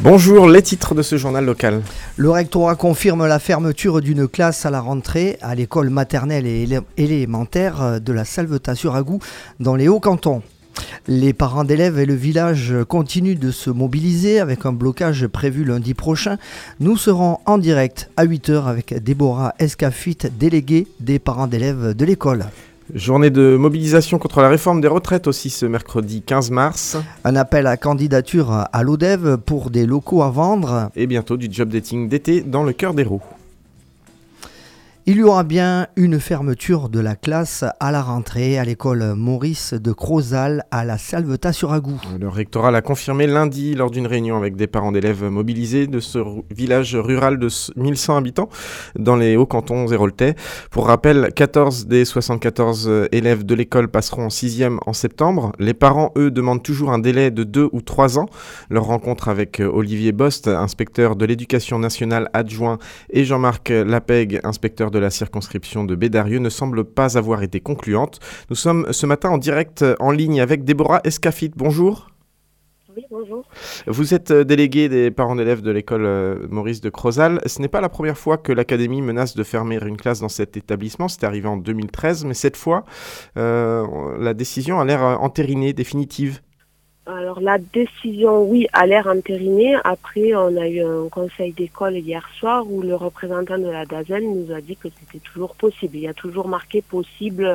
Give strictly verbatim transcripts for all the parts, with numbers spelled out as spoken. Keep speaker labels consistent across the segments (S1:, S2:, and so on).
S1: Bonjour, les titres de ce journal local.
S2: Le rectorat confirme la fermeture d'une classe à la rentrée à l'école maternelle et élé- élémentaire de la Salvetat-sur-Agout dans les Hauts-Cantons. Les parents d'élèves et le village continuent de se mobiliser avec un blocage prévu lundi prochain. Nous serons en direct à huit heures avec Déborah Escafit, déléguée des parents d'élèves de l'école.
S1: Journée de mobilisation contre la réforme des retraites aussi ce mercredi quinze mars.
S2: Un appel à candidature à l'Odève pour des locaux à vendre.
S1: Et bientôt du job dating d'été dans le cœur d'Hérault.
S2: Il y aura bien une fermeture de la classe à la rentrée à l'école Maurice de Crozal à la Salvetat-sur-Agout.
S1: Le rectorat l'a confirmé lundi lors d'une réunion avec des parents d'élèves mobilisés de ce r- village rural de mille cent habitants dans les Hauts-Cantons héroltais. Pour rappel, quatorze des soixante-quatorze élèves de l'école passeront en sixième en septembre. Les parents, eux, demandent toujours un délai de deux ou trois ans. Leur rencontre avec Olivier Bost, inspecteur de l'éducation nationale adjoint, et Jean-Marc Lapègue, inspecteur de la circonscription de Bédarieux, ne semble pas avoir été concluante. Nous sommes ce matin en direct en ligne avec Déborah Escafit. Bonjour.
S3: Oui, bonjour.
S1: Vous êtes déléguée des parents d'élèves de l'école euh, Maurice de Crozal. Ce n'est pas la première fois que l'académie menace de fermer une classe dans cet établissement. C'était arrivé en deux mille treize, mais cette fois, euh, la décision a l'air entérinée, définitive.
S3: Alors la décision, oui, a l'air entérinée. Après, on a eu un conseil d'école hier soir où le représentant de la D A Z N nous a dit que c'était toujours possible. Il y a toujours marqué possible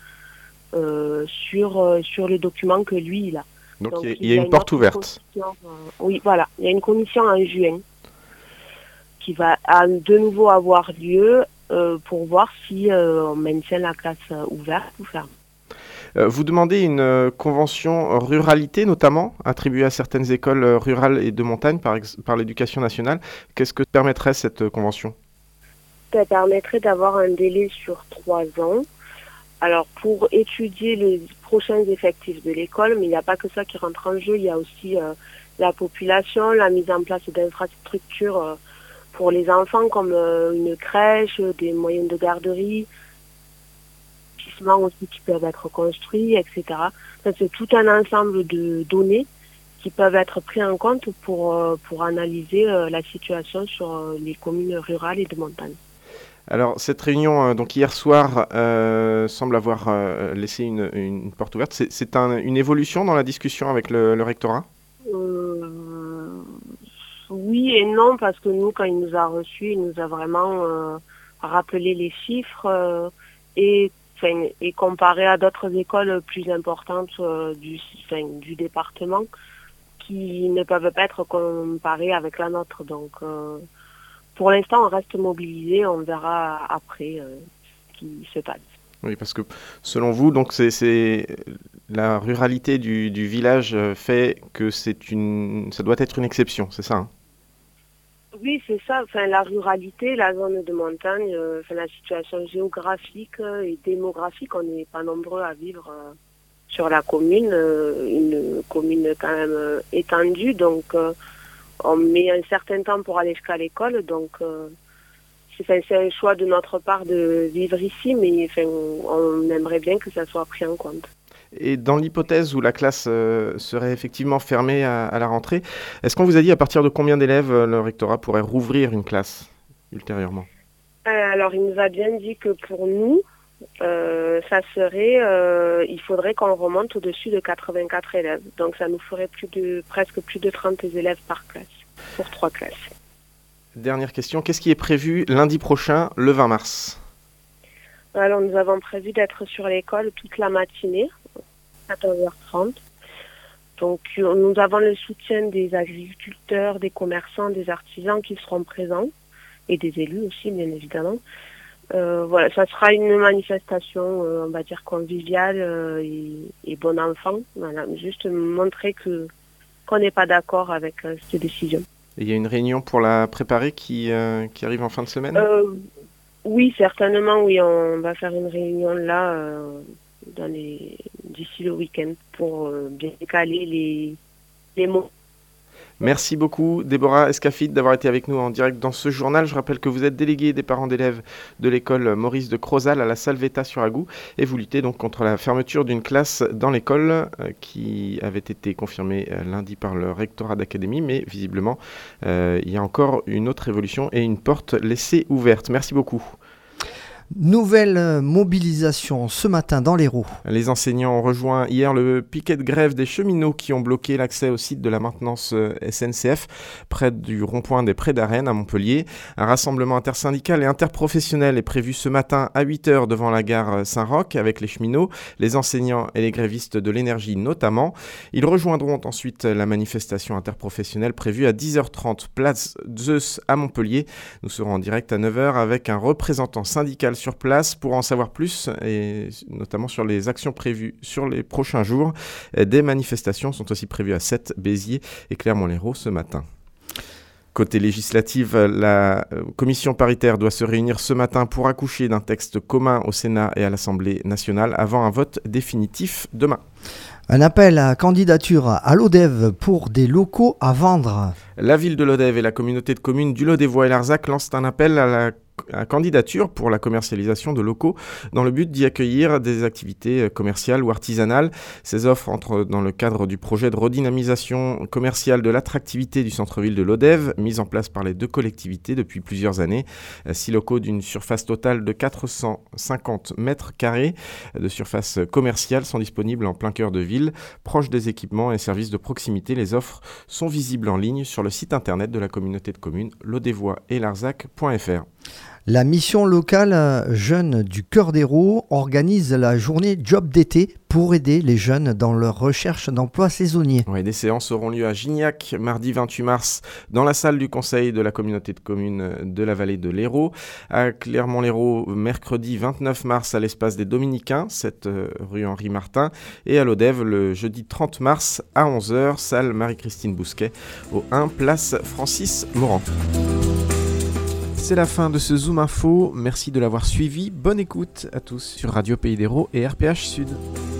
S3: euh, sur, euh, sur le document que lui, il a.
S1: Donc,
S3: Donc
S1: il y a,
S3: il
S1: il y a une porte ouverte.
S3: euh, oui, voilà. Il y a une commission en juin qui va à, de nouveau avoir lieu euh, pour voir si euh, on maintient la classe euh, ouverte ou fermée.
S1: Euh, vous demandez une euh, convention ruralité, notamment, attribuée à certaines écoles euh, rurales et de montagne par, ex- par l'éducation nationale. Qu'est-ce que permettrait cette euh, convention ?
S3: Ça permettrait d'avoir un délai sur trois ans. Alors, pour étudier les prochains effectifs de l'école, mais il n'y a pas que ça qui rentre en jeu, il y a aussi euh, la population, la mise en place d'infrastructures euh, pour les enfants, comme euh, une crèche, des moyens de garderie, aussi qui peuvent être construits, et cetera. Ça, c'est tout un ensemble de données qui peuvent être pris en compte pour, euh, pour analyser euh, la situation sur euh, les communes rurales et de montagne.
S1: Alors, cette réunion, euh, donc hier soir, euh, semble avoir euh, laissé une, une porte ouverte. C'est, c'est un, une évolution dans la discussion avec le, le rectorat ?
S3: euh, Oui et non, parce que nous, quand il nous a reçus, il nous a vraiment euh, rappelé les chiffres euh, et Enfin, et comparé à d'autres écoles plus importantes euh, du, enfin, du département qui ne peuvent pas être comparées avec la nôtre. Donc, euh, pour l'instant, on reste mobilisé. On verra après euh, ce qui se passe.
S1: Oui, parce que selon vous, donc c'est, c'est la ruralité du, du village fait que c'est une, ça doit être une exception, c'est ça, hein ?
S3: Oui, c'est ça. Enfin, la ruralité, la zone de montagne, euh, enfin, la situation géographique et démographique, on n'est pas nombreux à vivre euh, sur la commune, euh, une commune quand même euh, étendue. Donc, euh, on met un certain temps pour aller jusqu'à l'école. Donc, euh, c'est, enfin, c'est un choix de notre part de vivre ici, mais enfin, on aimerait bien que ça soit pris en compte.
S1: Et dans l'hypothèse où la classe euh, serait effectivement fermée à, à la rentrée, est-ce qu'on vous a dit à partir de combien d'élèves euh, le rectorat pourrait rouvrir une classe ultérieurement ?
S3: euh, Alors, il nous a bien dit que pour nous, euh, ça serait, euh, il faudrait qu'on remonte au-dessus de quatre-vingt-quatre élèves. Donc, ça nous ferait plus de, presque plus de trente élèves par classe, pour trois classes.
S1: Dernière question, qu'est-ce qui est prévu lundi prochain, le vingt mars ?
S3: Alors, nous avons prévu d'être sur l'école toute la matinée, quatorze heures trente. Donc, nous avons le soutien des agriculteurs, des commerçants, des artisans qui seront présents, et des élus aussi, bien évidemment. Euh, voilà, ça sera une manifestation, euh, on va dire, conviviale euh, et, et bon enfant. Voilà, juste montrer que qu'on n'est pas d'accord avec euh, cette décision.
S1: Et il y a une réunion pour la préparer qui, euh, qui arrive en fin de semaine ?
S3: euh, Oui, certainement, oui. On va faire une réunion là, euh, dans les, d'ici le week-end, pour euh, bien caler les, les mots.
S1: Merci beaucoup Déborah Escafide d'avoir été avec nous en direct dans ce journal. Je rappelle que vous êtes déléguée des parents d'élèves de l'école Maurice de Crozal à la Salvetat-sur-Agout et vous luttez donc contre la fermeture d'une classe dans l'école euh, qui avait été confirmée euh, lundi par le rectorat d'académie, mais visiblement euh, il y a encore une autre évolution et une porte laissée ouverte. Merci beaucoup.
S2: Nouvelle mobilisation ce matin dans l'Hérault.
S1: Les enseignants ont rejoint hier le piquet de grève des cheminots qui ont bloqué l'accès au site de la maintenance S N C F près du rond-point des Prés d'Arène à Montpellier. Un rassemblement intersyndical et interprofessionnel est prévu ce matin à huit heures devant la gare Saint-Roch avec les cheminots, les enseignants et les grévistes de l'énergie notamment. Ils rejoindront ensuite la manifestation interprofessionnelle prévue à dix heures trente place Zeus à Montpellier. Nous serons en direct à neuf heures avec un représentant syndical sur place pour en savoir plus et notamment sur les actions prévues sur les prochains jours. Des manifestations sont aussi prévues à Sète, Béziers et Clermont-Lérault ce matin. Côté législatif, la commission paritaire doit se réunir ce matin pour accoucher d'un texte commun au Sénat et à l'Assemblée nationale avant un vote définitif demain.
S2: Un appel à candidature à l'Odève pour des locaux à vendre.
S1: La ville de l'Odève et la communauté de communes du Lodévois et Larzac lancent un appel à la à candidature pour la commercialisation de locaux dans le but d'y accueillir des activités commerciales ou artisanales. Ces offres entrent dans le cadre du projet de redynamisation commerciale de l'attractivité du centre-ville de l'Odève, mis en place par les deux collectivités depuis plusieurs années. Six locaux d'une surface totale de quatre cent cinquante mètres carrés de surface commerciale sont disponibles en plein cœur de ville, proches des équipements et services de proximité. Les offres sont visibles en ligne sur le site internet de la communauté de communes lodévois et larzac point f r.
S2: La mission locale Jeunes du Cœur d'Hérault organise la journée Job d'été pour aider les jeunes dans leur recherche d'emploi saisonnier.
S1: Ouais, des séances auront lieu à Gignac, mardi vingt-huit mars, dans la salle du conseil de la communauté de communes de la vallée de l'Hérault. À Clermont-Lérault, mercredi vingt-neuf mars, à l'espace des Dominicains, cette euh, rue Henri Martin. Et à l'Odève, le jeudi trente mars, à onze heures, salle Marie-Christine Bousquet, au un, place Francis Morand. C'est la fin de ce Zoom Info. Merci de l'avoir suivi. Bonne écoute à tous sur Radio Pays d'Hérault et R P H Sud.